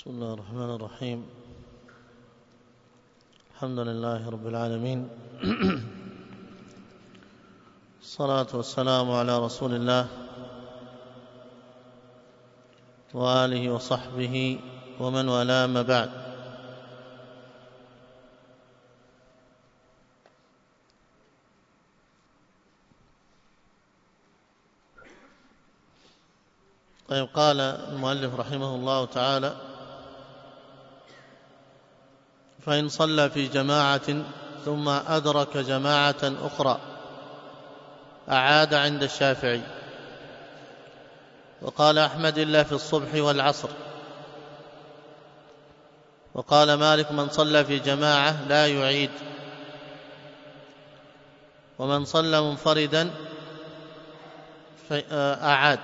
بسم الله الرحمن الرحيم. الحمد لله رب العالمين، الصلاة والسلام على رسول الله وآله وصحبه ومن والاه، ما بعد. طيب، قال المؤلف رحمه الله تعالى: فإن صلى في جماعة ثم أدرك جماعة أخرى أعاد عند الشافعي. وقال أحمد: إلا في الصبح والعصر. وقال مالك: من صلى في جماعة لا يعيد، ومن صلى منفردا أعاد.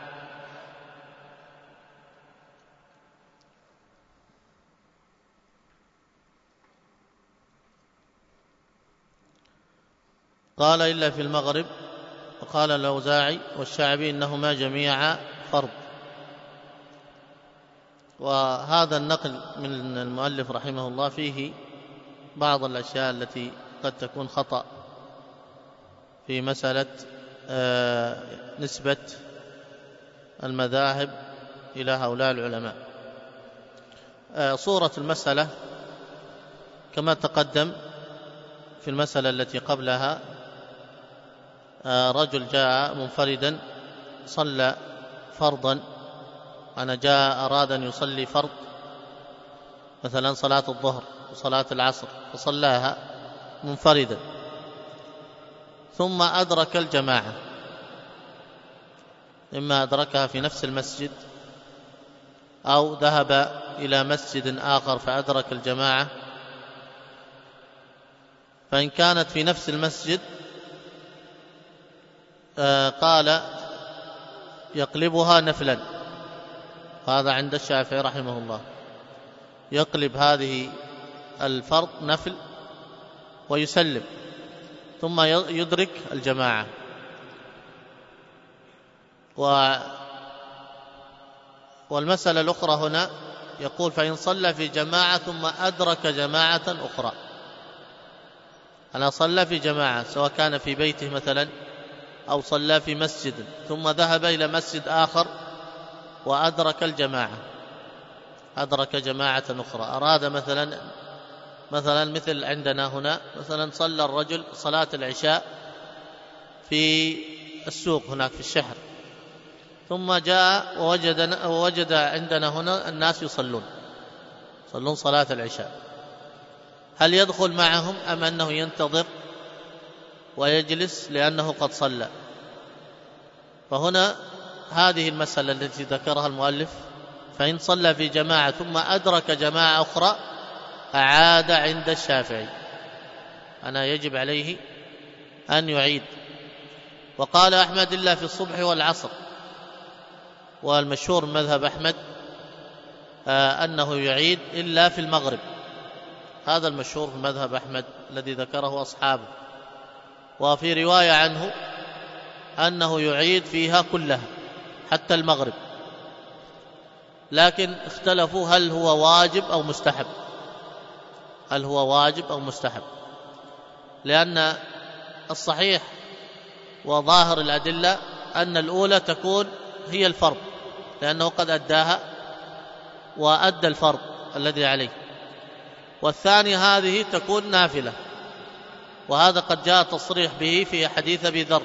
قال: إلا في المغرب. وقال الأوزاعي والشعبي: إنهما جميعا فرض. وهذا النقل من المؤلف رحمه الله فيه بعض الأشياء التي قد تكون خطأ في مسألة نسبة المذاهب إلى هؤلاء العلماء. صورة المسألة كما تقدم في المسألة التي قبلها: رجل جاء منفردا صلى فرضا، جاء أراد أن يصلي فرض، مثلا صلاة الظهر وصلاة العصر، فصلاها منفردا، ثم أدرك الجماعة، إما أدركها في نفس المسجد أو ذهب إلى مسجد آخر فأدرك الجماعة. فإن كانت في نفس المسجد قال يقلبها نفلا، هذا عند الشافعي رحمه الله، يقلب هذه الفرض نفل ويسلم ثم يدرك الجماعة. والمسألة الأخرى هنا يقول: فإن صلى في جماعة ثم أدرك جماعة أخرى. صلى في جماعة سواء كان في بيته مثلا أو صلى في مسجد، ثم ذهب إلى مسجد آخر وأدرك الجماعة، أدرك جماعة أخرى. أراد مثل عندنا هنا، مثلا صلى الرجل صلاة العشاء في السوق هناك في الشهر، ثم جاء ووجد عندنا هنا الناس يصلون صلاة العشاء. هل يدخل معهم أم أنه ينتظر ويجلس لأنه قد صلى؟ فهنا هذه المسألة التي ذكرها المؤلف: فإن صلى في جماعة ثم أدرك جماعة أخرى أعاد عند الشافعي، يجب عليه أن يعيد. وقال أحمد: إلا في الصبح والعصر. والمشهور من مذهب أحمد أنه يعيد إلا في المغرب، هذا المشهور في مذهب أحمد الذي ذكره أصحابه. وفي رواية عنه أنه يعيد فيها كلها حتى المغرب، لكن اختلفوا هل هو واجب أو مستحب، لأن الصحيح وظاهر الأدلة أن الأولى تكون هي الفرض، لأنه قد أداها وأدى الفرض الذي عليه، والثانية هذه تكون نافلة، وهذا قد جاء تصريح به في حديث أبي ذر.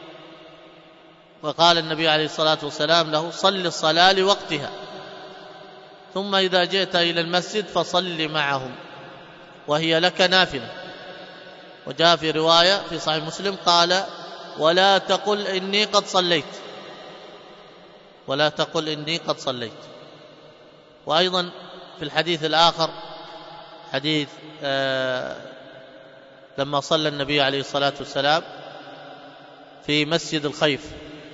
وقال النبي عليه الصلاة والسلام له: صل الصلاة لوقتها، ثم إذا جئت إلى المسجد فصل معهم وهي لك نافلة. وجاء في رواية في صحيح مسلم قال: ولا تقل إني قد صليت. وأيضا في الحديث الآخر، حديث لما صلى النبي عليه الصلاة والسلام في مسجد الخيف،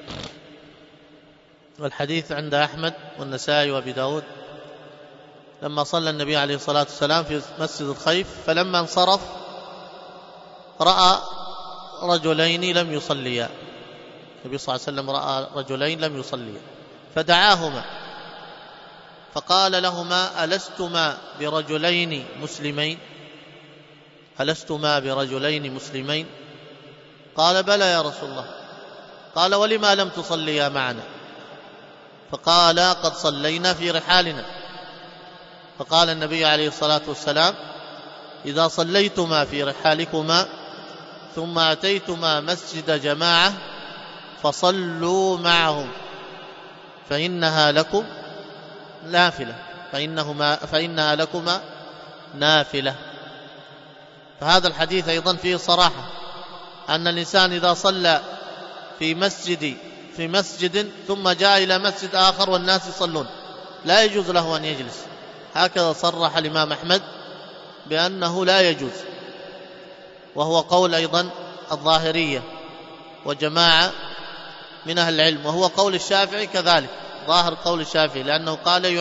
والحديث عند أحمد والنسائي وأبي داود، لما صلى النبي عليه الصلاة والسلام في مسجد الخيف، فلما انصرف رأى رجلين لم يصليا، النبي صلى الله عليه وسلم رأى رجلين لم يصليا، فدعاهما فقال لهما: ألستما برجلين مسلمين؟ ألستما برجلين مسلمين؟ قال: بلى يا رسول الله. قال: ولما لم تصليا معنا؟ فقال: قد صلينا في رحالنا. فقال النبي عليه الصلاة والسلام: إذا صليتما في رحالكما ثم أتيتما مسجد جماعة فصلوا معهم فإنها لكم نافلة، فإنها لكما نافلة. فهذا الحديث أيضا فيه صراحة أن الإنسان إذا صلى في مسجد ثم جاء إلى مسجد آخر والناس يصلون لا يجوز له أن يجلس. هكذا صرح الإمام أحمد بأنه لا يجوز، وهو قول أيضا الظاهرية وجماعة من أهل العلم، وهو قول الشافعي كذلك، ظاهر قول الشافعي، لأنه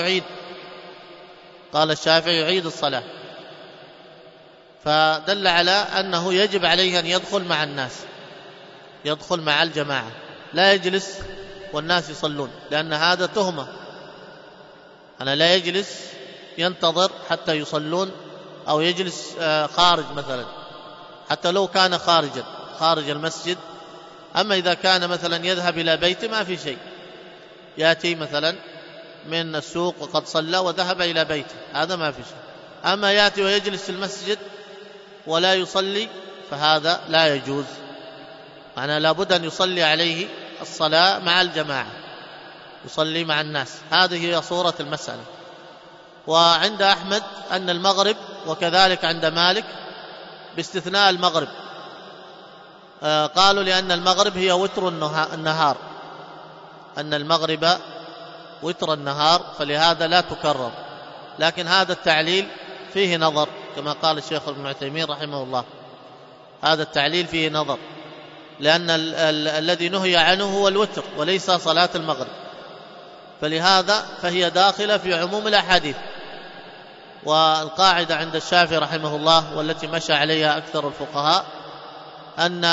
قال الشافعي يعيد الصلاة، فدل على أنه يجب عليه أن يدخل مع الناس، يدخل مع الجماعة، لا يجلس والناس يصلون، لأن هذا تهمة. أنا لا يجلس ينتظر حتى يصلون، أو يجلس خارج مثلا، حتى لو كان خارج المسجد. أما إذا كان مثلا يذهب إلى بيته ما في شيء، يأتي مثلا من السوق وقد صلى وذهب إلى بيته، هذا ما في شيء. أما يأتي ويجلس في المسجد ولا يصلي فهذا لا يجوز، معناه لابد أن يصلي عليه الصلاة مع الجماعة، يصلي مع الناس. هذه هي صورة المسألة. وعند أحمد أن المغرب، وكذلك عند مالك باستثناء المغرب، قالوا لأن المغرب هي وتر النهار، أن المغرب وتر النهار، فلهذا لا تكرر. لكن هذا التعليل فيه نظر، كما قال الشيخ ابن عثيمين رحمه الله، هذا التعليل فيه نظر، لأن الذي نهي عنه هو الوتر وليس صلاة المغرب، فلهذا فهي داخلة في عموم الأحاديث. والقاعدة عند الشافعي رحمه الله، والتي مشى عليها أكثر الفقهاء، أن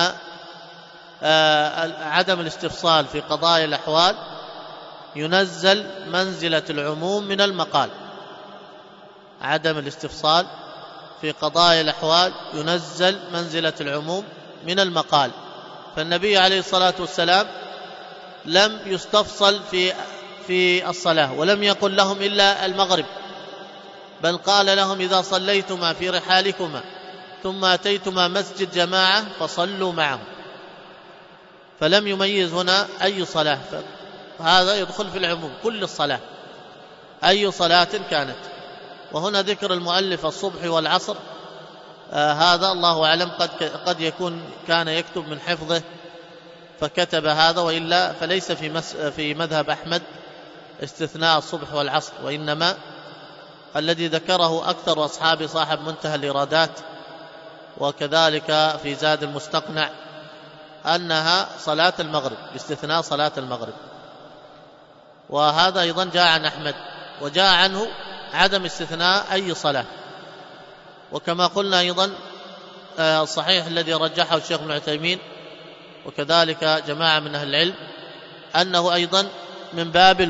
عدم الاستفصال في قضايا الأحوال ينزل منزلة العموم من المقال. عدم الاستفصال في قضايا الأحوال ينزل منزلة العموم من المقال. فالنبي عليه الصلاة والسلام لم يستفصل في الصلاة، ولم يقل لهم إلا المغرب، بل قال لهم: إذا صليتما في رحالكما ثم أتيتما مسجد جماعة فصلوا معهم. فلم يميز هنا أي صلاة، هذا يدخل في العموم، كل الصلاة أي صلاة كانت. وهنا ذكر المؤلف الصبح والعصر، هذا الله أعلم قد يكون كان يكتب من حفظه فكتب هذا، وإلا فليس في مذهب أحمد استثناء الصبح والعصر، وإنما الذي ذكره أكثر أصحاب صاحب منتهى الإرادات وكذلك في زاد المستقنع أنها صلاة المغرب، باستثناء صلاة المغرب. وهذا أيضا جاء عن أحمد، وجاء عنه عدم استثناء أي صلاة. وكما قلنا أيضا الصحيح الذي رجحه الشيخ ابن عثيمين وكذلك جماعة من أهل العلم أنه أيضا من باب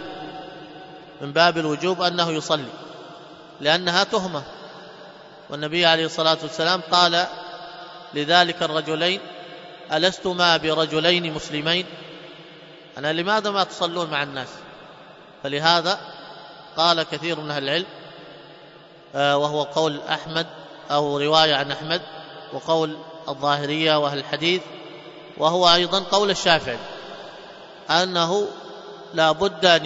الوجوب أنه يصلي، لأنها تهمة. والنبي عليه الصلاة والسلام قال لذلك الرجلين: ألستما برجلين مسلمين؟ أنا لماذا ما تصلون مع الناس؟ فلهذا قال كثير من أهل العلم، وهو قول أحمد أو رواية عن أحمد وقول الظاهرية وأهل الحديث، وهو أيضا قول الشافعي، أنه لا بد أن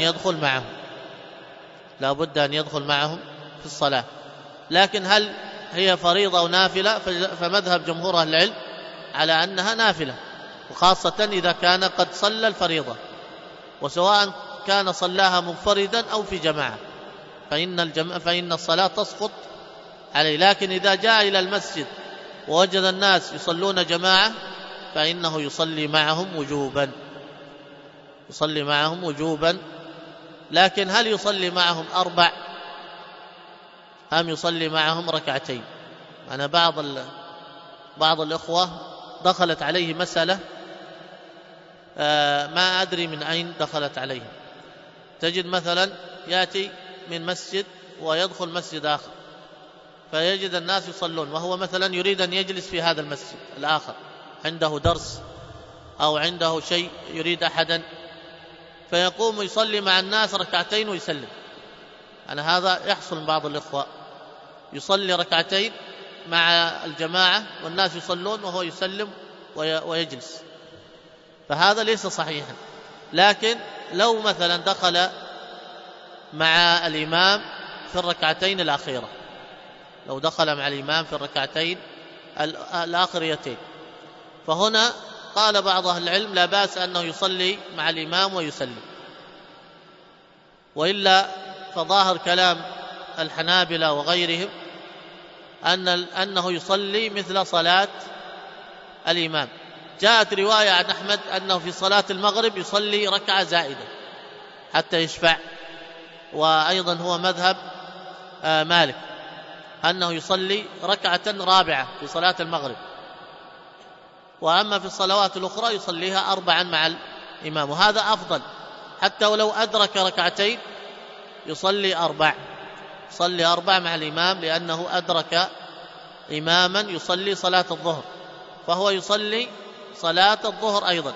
يدخل معهم في الصلاة. لكن هل هي فريضة أو نافلة؟ فمذهب جمهور أهل العلم على أنها نافلة، وخاصة إذا كان قد صلى الفريضة، وسواء كان صلاها منفردا أو في جماعة فإن الصلاة تسقط عليه. لكن إذا جاء إلى المسجد ووجد الناس يصلون جماعة فإنه يصلي معهم وجوبا. لكن هل يصلي معهم 4 أم يصلي معهم 2 ركعتين؟ أنا بعض الإخوة دخلت عليه مسألة ما أدري من أين دخلت عليه. تجد مثلا يأتي من مسجد ويدخل مسجد آخر فيجد الناس يصلون، وهو مثلا يريد أن يجلس في هذا المسجد الآخر، عنده درس أو عنده شيء يريد أحدا، فيقوم يصلي مع الناس ركعتين ويسلم. هذا يحصل من بعض الإخوة، يصلي ركعتين مع الجماعة والناس يصلون وهو يسلم ويجلس، فهذا ليس صحيحا. لكن لو مثلا دخل مع الإمام في الركعتين الأخيرة، لو دخل مع الإمام في الركعتين الآخريتين، فهنا قال بعض أهل العلم لا بأس أنه يصلي مع الإمام ويسلم. وإلا فظاهر كلام الحنابلة وغيرهم أنه يصلي مثل صلاة الإمام. جاءت رواية عن أحمد أنه في صلاة المغرب يصلي ركعة زائدة حتى يشفع، وأيضا هو مذهب مالك أنه يصلي ركعة رابعة في صلاة المغرب، وأما في الصلوات الأخرى يصليها 4 مع الإمام، وهذا أفضل. حتى ولو أدرك ركعتين يصلي 4 مع الإمام، لأنه أدرك إماما يصلي صلاة الظهر، فهو يصلي صلاة الظهر أيضا،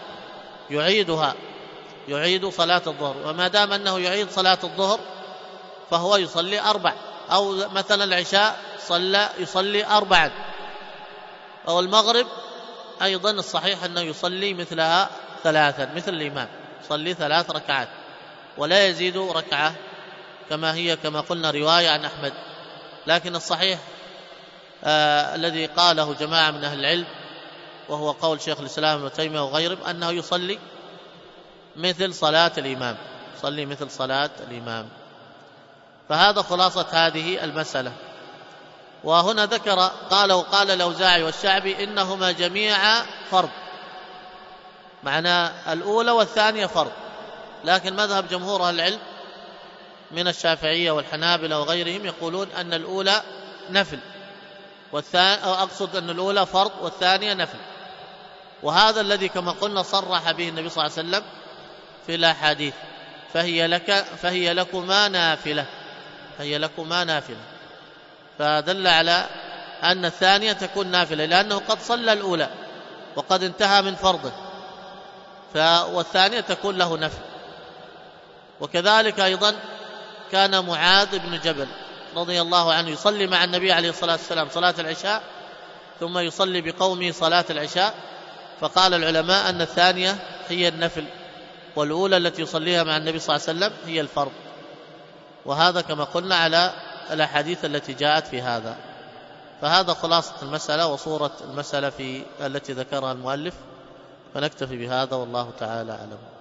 يعيد صلاة الظهر. وما دام أنه يعيد صلاة الظهر فهو يصلي 4، أو مثلا العشاء يصلي 4، أو المغرب أيضا الصحيح أنه يصلي مثلها 3 مثل الإمام، يصلي 3 ركعات ولا يزيد ركعة كما قلنا رواية عن أحمد. لكن الصحيح الذي قاله جماعة من أهل العلم، وهو قول شيخ الإسلام ابن تيمية وغيرهم، أنه يصلي مثل صلاة الإمام. فهذا خلاصة هذه المسألة. وهنا ذكر قال الأوزاعي والشعبي إنهما جميعا فرض، معنى الأولى والثانية فرض، لكن مذهب جمهور أهل العلم من الشافعية والحنابلة وغيرهم يقولون أن الأولى نفل، أقصد أن الأولى فرض والثانية نفل. وهذا الذي كما قلنا صرح به النبي صلى الله عليه وسلم في الأحاديث: فهي لكما نافلة، فدل على أن الثانية تكون نافلة، لأنه قد صلى الأولى وقد انتهى من فرضه، والثانية تكون له نفل. وكذلك أيضا كان معاذ بن جبل رضي الله عنه يصلي مع النبي عليه الصلاة والسلام صلاة العشاء، ثم يصلي بقومه صلاة العشاء، فقال العلماء أن الثانية هي النفل، والأولى التي يصليها مع النبي صلى الله عليه وسلم هي الفرض. وهذا كما قلنا على الأحاديث التي جاءت في هذا. فهذا خلاصة المسألة وصورة المسألة التي ذكرها المؤلف، فنكتفي بهذا والله تعالى أعلم.